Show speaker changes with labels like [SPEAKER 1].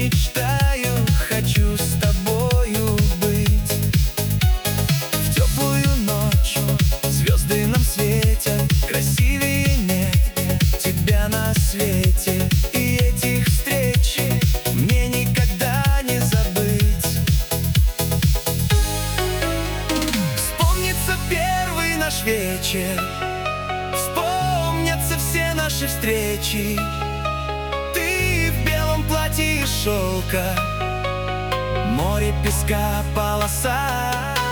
[SPEAKER 1] мечтаю, хочу с тобою быть. В теплую ночь звезды нам светят, красивее нет тебя на свете. И этих встреч мне никогда не забыть. Вспомнится первый наш вечер, вспомнятся все наши встречи. Ты в белом платье из шелка, море песка, полоса.